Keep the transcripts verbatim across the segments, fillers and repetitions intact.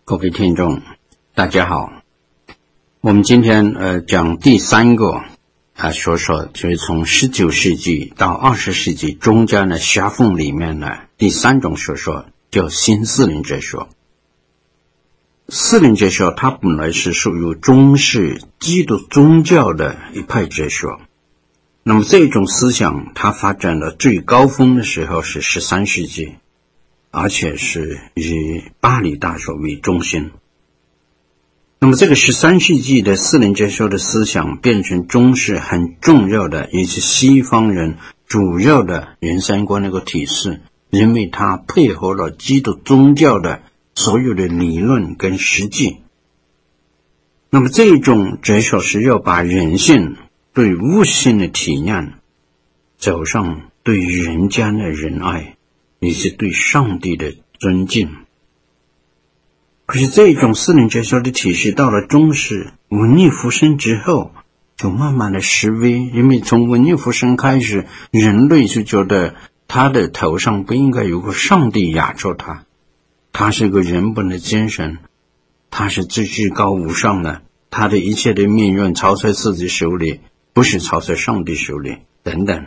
各位听众大家好，我们今天呃讲第三个啊，说说就是从十九世纪到二十世纪中间的狭缝里面呢，第三种学说叫新四灵哲学。四灵哲学它本来是属于中世基督宗教的一派哲学，那么这种思想它发展的最高峰的时候是十三世纪，而且是以巴黎大学为中心。那么这个十三世纪的四灵哲学的思想变成中世很重要的，也是西方人主要的人生观的一个体系，因为它配合了基督宗教的所有的理论跟实际。那么这种哲学是要把人性对悟性的体验走上对人间的仁爱，也是对上帝的尊敬。可是这种四灵哲学的体系到了中世文艺复兴之后就慢慢的式微，因为从文艺复兴开始，人类就觉得他的头上不应该有个上帝压着他，他是个人本的精神，他是至至高无上的，他的一切的命运操在自己手里，不是操在上帝手里等等。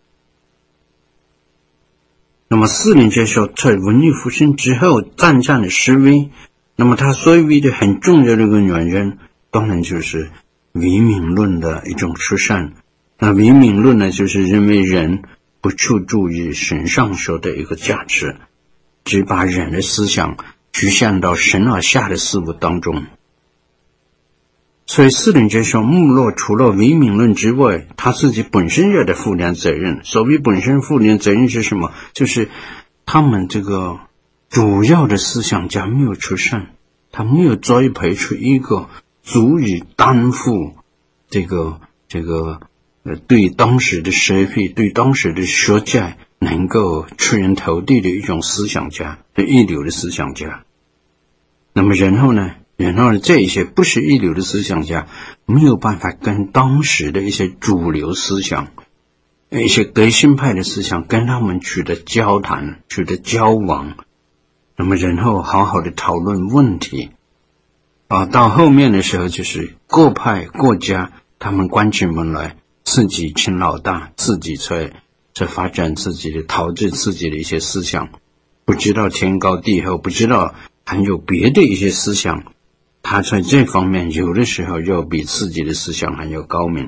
那么四灵哲学在文艺复兴之后渐渐的式微，那么它所谓的很重要的一个原因当然就是唯名论的一种出现。那唯名论呢，就是认为人不去注意神上说的一个价值，只把人的思想局限到神而下的事物当中。所以四灵哲学没落除了唯名论之外，他自己本身也得负点责任。所谓本身负点责任是什么？就是他们这个主要的思想家没有出现，他没有栽培出一个足以担负这个这个呃对当时的社会、对当时的学界能够出人头地的一种思想家，对一流的思想家。那么然后呢？然后这一些不是一流的思想家没有办法跟当时的一些主流思想、一些革新派的思想跟他们取得交谈、取得交往，那么然后好好的讨论问题啊。到后面的时候就是各派各家他们关起门来自己请老大，自己在在发展自己的陶制自己的一些思想，不知道天高地厚，不知道还有别的一些思想，他在这方面有的时候要比自己的思想还要高明。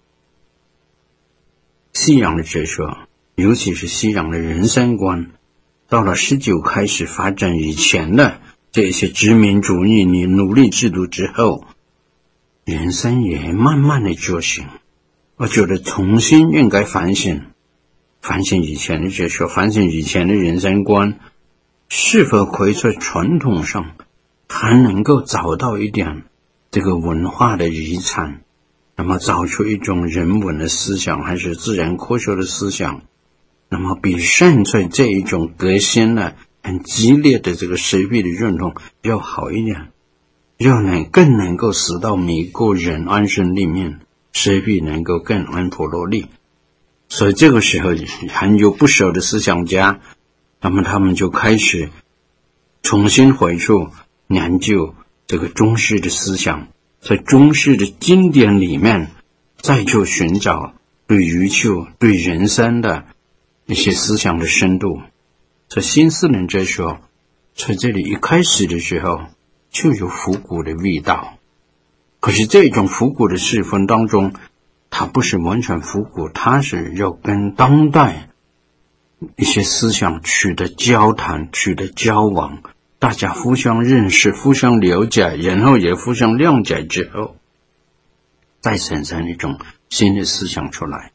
西洋的哲学，尤其是西洋的人生观，到了十九开始发展以前的这些殖民主义你奴隶制度之后，人生也慢慢的觉醒。我觉得重新应该反省反省以前的哲学，反省以前的人生观，是否可以在传统上还能够找到一点这个文化的遗产，那么找出一种人文的思想还是自然科学的思想，那么比现在这一种革新呢很激烈的这个社会的运动要好一点，要能更能够使到每个人安身立命，社会能够更安妥落力。所以这个时候还有不少的思想家，那么他们就开始重新回去研究这个中世的思想，在中世的经典里面再去寻找对宇宙、对人生的一些思想的深度。在新四灵哲学在这里一开始的时候就有复古的味道，可是这种复古的世风当中，它不是完全复古，它是要跟当代一些思想取得交谈、取得交往，大家互相认识、互相了解，然后也互相谅解之后，再产生一种新的思想出来。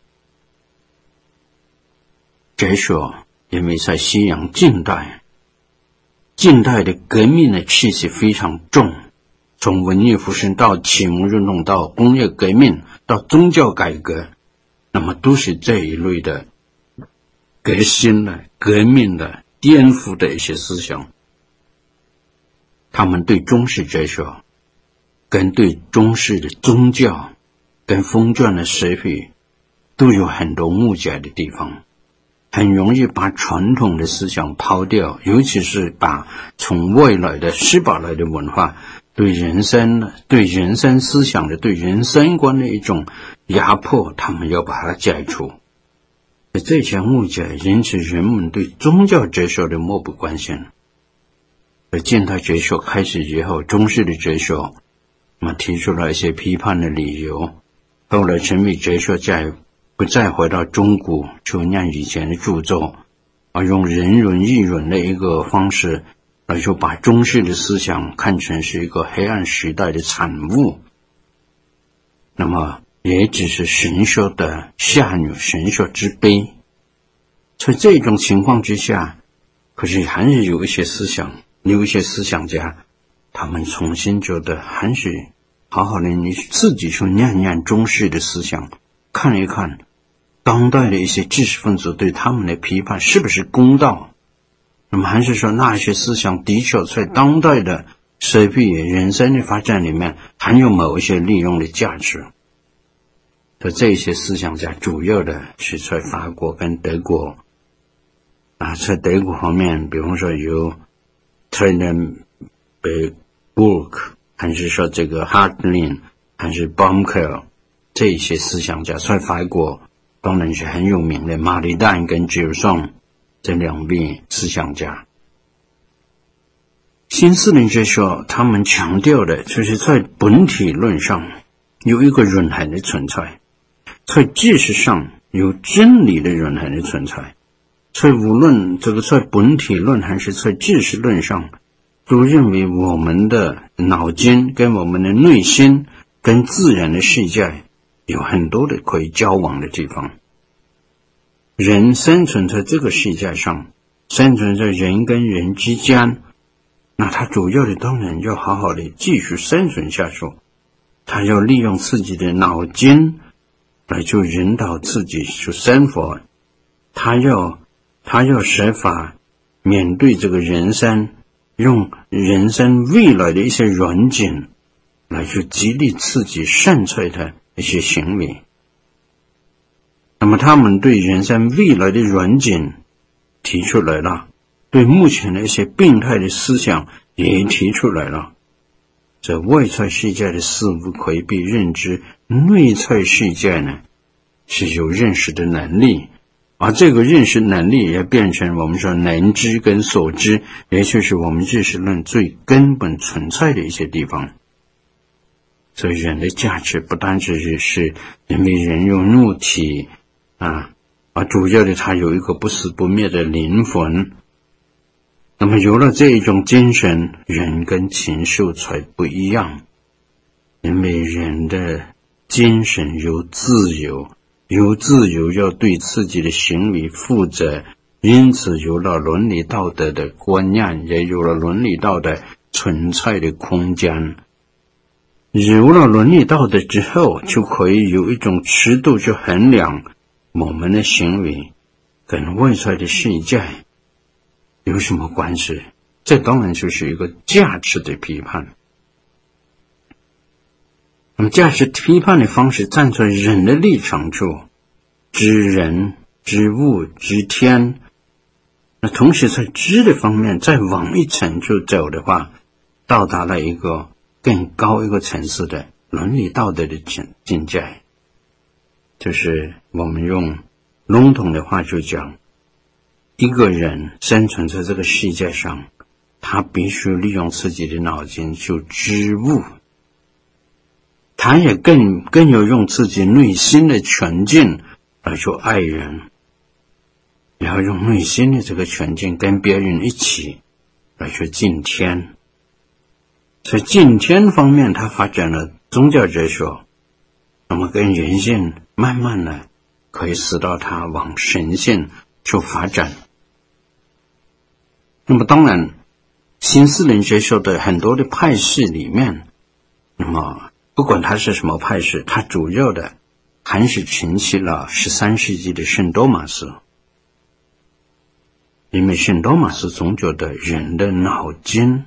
哲学因为在西洋近代近代的革命的气息非常重，从文艺复兴到启蒙运动到工业革命到宗教改革，那么都是这一类的革新的、革命的、颠覆的一些思想。他们对中世哲学跟对中世的宗教跟封建的社会都有很多误解的地方。 很容易把传统的思想抛掉，尤其是把从外来的西方来的文化对人生、对人生思想的、对人生观的一种压迫，他们要把它解除。这些误解引起人们对宗教哲学的漠不关心。而近代哲学开始以后，中式的哲学那么提出了一些批判的理由，后来神秘哲学家不再回到中古去念以前的著作，而用人伦议论的一个方式来就把中式的思想看成是一个黑暗时代的产物，那么也只是神学的下女，神学之悲。在这种情况之下，可是还是有一些思想有一些思想家，他们重新觉得还是好好的你自己去念念中式的思想，看一看当代的一些知识分子对他们的批判是不是公道。那么还是说那些思想的确在当代的社会人生的发展里面含有某一些利用的价值。所以这些思想家主要的是在法国跟德国啊，在德国方面，比方说有 Trendenburg 还是说这个 Hartlin 还是 Baumkel 这些思想家，在法国当然是很有名的，马里旦跟吉尔松这两位思想家。新斯林哲学他们强调的就是在本体论上有一个永恒的存在，在知识上有真理的永恒的存在，在无论这个在本体论还是在知识论上，都认为我们的脑筋跟我们的内心跟自然的世界有很多的可以交往的地方。人生存在这个世界上，生存在人跟人之间，那他主要的当然要好好的继续生存下去，他要利用自己的脑筋来就引导自己去生活，他要他要设法面对这个人生，用人生未来的一些软件来去激励自己现在的一些行为。那么他们对人生未来的软件提出来了，对目前的一些病态的思想也提出来了。这外在世界的事物可以被认知，内在世界呢是有认识的能力，而这个认识能力也变成我们说能知跟所知，也就是我们知识论最根本存在的一些地方。所以人的价值不单只是因为人有肉体啊，而主要的它有一个不死不灭的灵魂。那么有了这一种精神，人跟禽兽才不一样，因为人的精神有自由，有自由要对自己的行为负责，因此有了伦理道德的观念，也有了伦理道德存在的空间。有了伦理道德之后，就可以有一种尺度去衡量我们的行为跟外在的世界有什么关系。这当然就是一个价值的批判。那么价值批判的方式站在人的立场处，知人、知物、知天，那同时在知的方面再往一层就走的话，到达了一个更高一个层次的伦理道德的境界。就是我们用笼统的话就讲，一个人生存在这个世界上，他必须利用自己的脑筋去知物，他也更更要用自己内心的全境来去爱人，也要用内心的这个全境跟别人一起来去敬天。在敬天方面，他发展了宗教哲学，那么跟人性慢慢的可以使到他往神性去发展。那么当然新斯林哲学的很多的派系里面，那么不管它是什么派系，它主要的还是承袭了十三世纪的圣多马斯。因为圣多马斯总觉得人的脑筋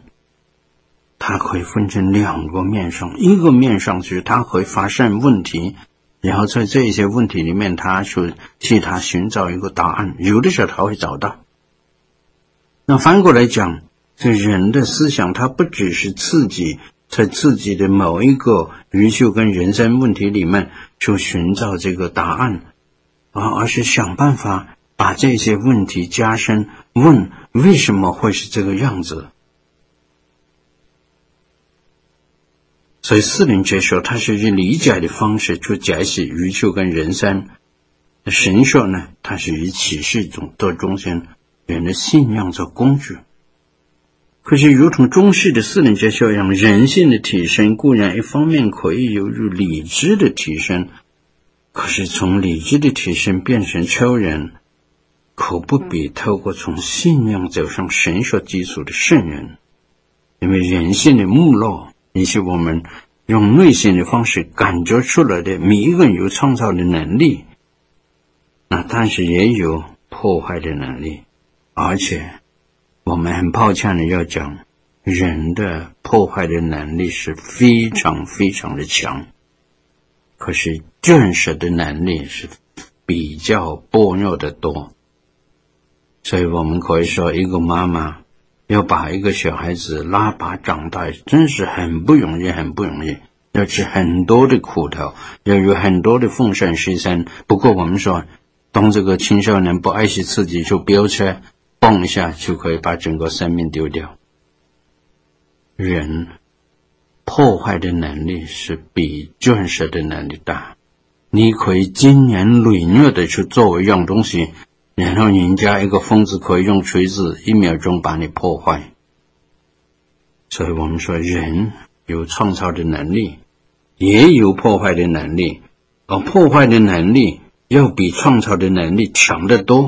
它可以分成两个面上，一个面上是它会发生问题， 然后在这一些问题里面，他去替他寻找一个答案，有的时候他会找到。那反过来讲，这人的思想，他不只是自己在自己的某一个宇宙跟人生问题里面去寻找这个答案，啊，而是想办法把这些问题加深，问为什么会是这个样子。所以四灵哲学它是以理解的方式去解释宇宙跟人生，神学呢，它是以启示中的中间人的信仰做工具。可是如同中式的四灵哲学一样，人性的提升固然一方面可以由于理智的提升，可是从理智的提升变成超人，可不比透过从信仰走上神学基础的圣人。因为人性的没落，也是我们用内心的方式感觉出来的，每一个人有创造的能力，那但是也有破坏的能力。而且我们很抱歉的要讲，人的破坏的能力是非常非常的强，可是建设的能力是比较薄弱的多。所以我们可以说，一个妈妈要把一个小孩子拉拔长大，真是很不容易很不容易，要吃很多的苦头，要有很多的奉献牺牲。不过我们说，当这个青少年不爱惜自己，就飙车蹦一下就可以把整个生命丢掉。人破坏的能力是比建设的能力大，你可以经年累月的去做一样东西，然后人家一个疯子可以用锤子一秒钟把你破坏。所以我们说，人有创造的能力，也有破坏的能力，而破坏的能力要比创造的能力强得多。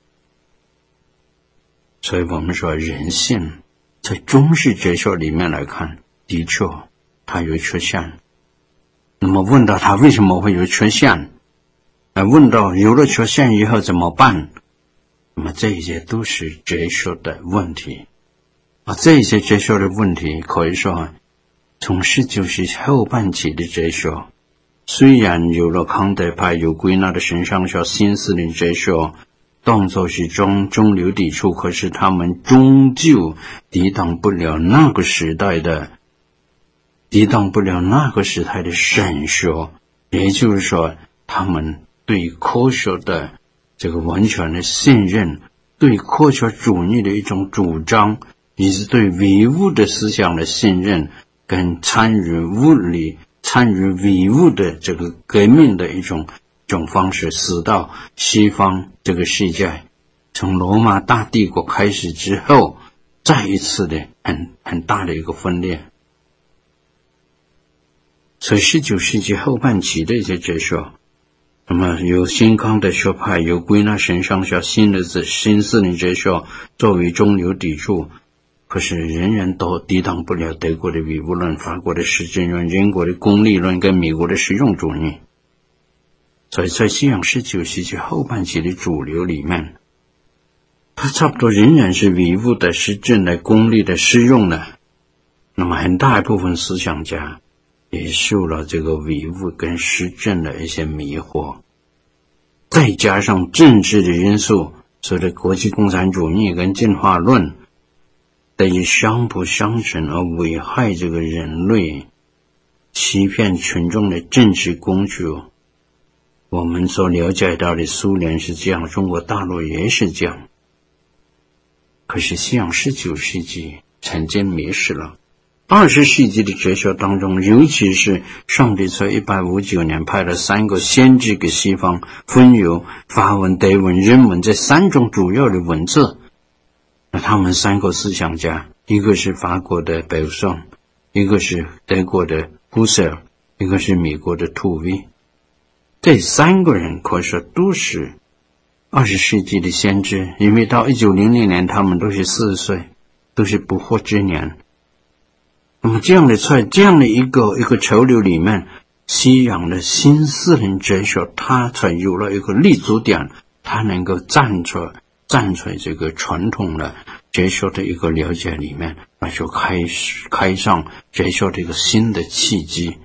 所以我们说，人性在中式哲学里面来看，的确它有缺陷。那么问到它为什么会有缺陷，那问到有了缺陷以后怎么办，那么这些都是哲学的问题。而这些哲学的问题可以说，从十九世纪后半期的哲学，虽然有了康德派有归纳的神上学、新四灵哲学，动作是中中流砥柱，可是他们终究抵挡不了那个时代的抵挡不了那个时代的神学。也就是说，他们对科学的这个完全的信任，对科学主义的一种主张，以及对唯物的思想的信任，跟参与物理参与唯物的这个革命的一种一种方式，使到西方这个世界从罗马大帝国开始之后，再一次的很很大的一个分裂。所以十九世纪后半期的一些哲学，那么有新康德学派，有归纳神上学、新的新四灵哲学作为中流砥柱，可是人人都抵挡不了德国的唯物论、法国的实证论、英国的功利论跟美国的实用主义。所以在西洋十九世纪后半期的主流里面，它差不多仍然是唯物的、实证的、功利的、实用的。那么很大一部分思想家也受了这个唯物跟实证的一些迷惑，再加上政治的因素，所谓的国际共产主义跟进化论得以相辅相成，而危害这个人类、欺骗群众的政治工具。我们所了解到的苏联是这样，中国大陆也是这样。可是西洋十九世纪曾经迷失了。二十世纪的哲学当中，尤其是上帝在一八五九年派了三个先知给西方，分有法文、德文、日文这三种主要的文字。那他们三个思想家，一个是法国的贝松，一个是德国的胡塞尔，一个是美国的图维。这三个人可说都是二十世纪的先知，因为到一九零零年他们都是四十岁，都是不惑之年。那么这样的在这样的一个一个潮流里面，西洋的新四灵哲学它才有了一个立足点，它能够站出站在这个传统的哲学的一个了解里面，那就开始开上哲学的一个新的契机。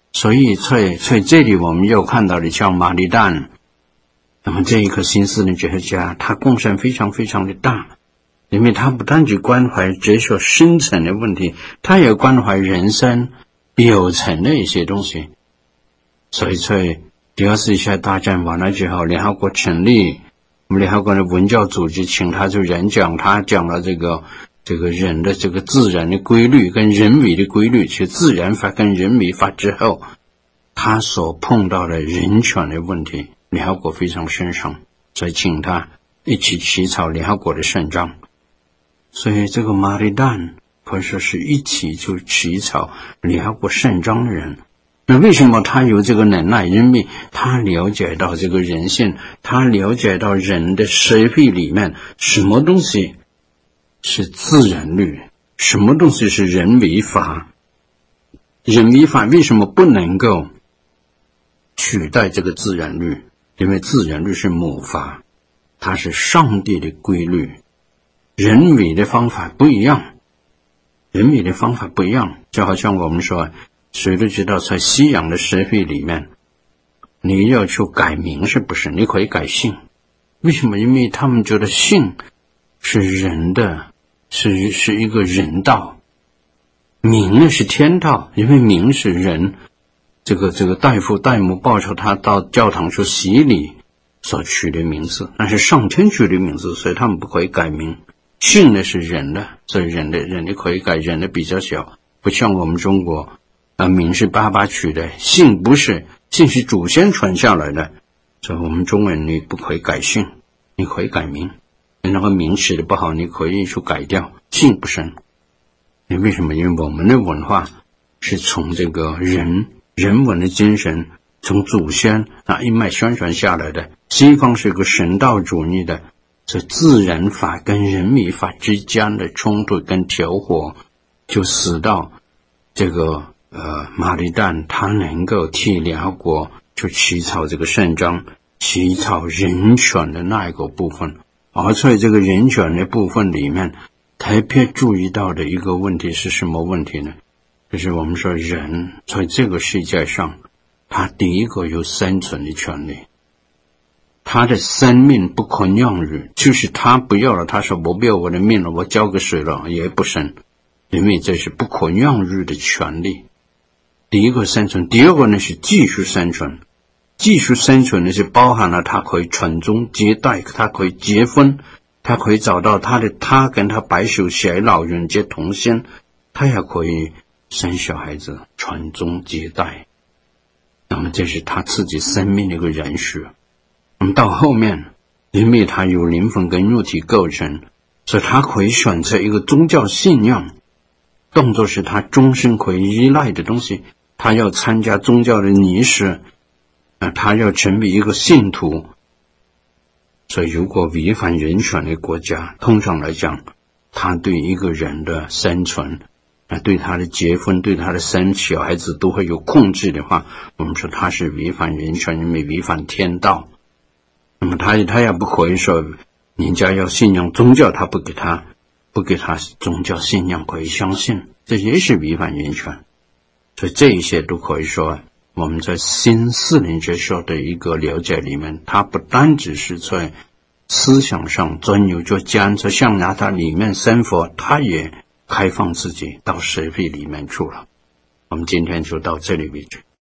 所以在在这里我们又看到了像马利旦，那么这一个新思想哲学家，他贡献非常非常的大，因为他不单只关怀哲学深层的问题，他也关怀人生表层的一些东西。所以在第二次世界大战完了之后，联合国成立，我们联合国的文教组织请他去演讲，他讲了这个这个人的这个自然的规律跟人为的规律，其自然法跟人为法之后，他所碰到的人权的问题，联合国非常慎重，所以请他一起起草联合国的宪章。所以这个马利旦可以说是一起就起草联合国宪章的人。那为什么他有这个能耐？因为他了解到这个人性，他了解到人的社会里面什么东西是自然律，什么东西是人为法。人为法为什么不能够取代这个自然律？因为自然律是母法，它是上帝的规律，人为的方法不一样，人为的方法不一样。就好像我们说，谁都知道在西洋的社会里面，你要去改名是不是？你可以改姓，为什么？因为他们觉得姓是人的，是是一个人道，名呢是天道，因为名是人这个这个代父代母报仇他到教堂去洗礼所取的名字，那是上天取的名字，所以他们不可以改名。姓呢是人的，所以人的人的可以改，人的比较小，不像我们中国啊，名是爸爸取的，姓不是，姓是祖先传下来的，所以我们中文你不可以改姓，你可以改名，那个名取的不好，你可以去改掉，姓不生。你为什么？因为我们的文化是从这个人人文的精神，从祖先那一脉宣传下来的。西方是一个神道主义的，这自然法跟人为法之间的冲突跟调和，就使到这个呃马利旦他能够替联合国去起草这个宪章，起草人权的那一个部分。而在这个人权的部分里面，特别注意到的一个问题是什么问题呢？就是我们说人在这个世界上，他第一个有生存的权利，他的生命不可让予，就是他不要了，他说我不要我的命了，我交给谁了也不生，因为这是不可让予的权利。第一个生存，第二个呢是继续生存。继续生存呢是包含了他可以传宗接代，他可以结婚，他可以找到他的他跟他白首偕老，永结同心，他也可以生小孩子，传宗接代。那么这是他自己生命的一个延续。那么到后面，因为他有灵魂跟肉体构成，所以他可以选择一个宗教信仰，当作是他终身可以依赖的东西。他要参加宗教的仪式，呃、他要成为一个信徒。所以如果违反人权的国家，通常来讲，他对一个人的生存，对他的结婚，对他的生小孩子都会有控制的话，我们说他是违反人权，因为违反天道。那么他他也不可以说人家要信仰宗教，他不给他不给他宗教信仰可以相信，这也是违反人权。所以这一些都可以说我们在新四灵哲学的一个了解里面，它不单只是在思想上钻牛角尖，在象牙塔里面生活，它也开放自己到社会里面去了。我们今天就到这里为止。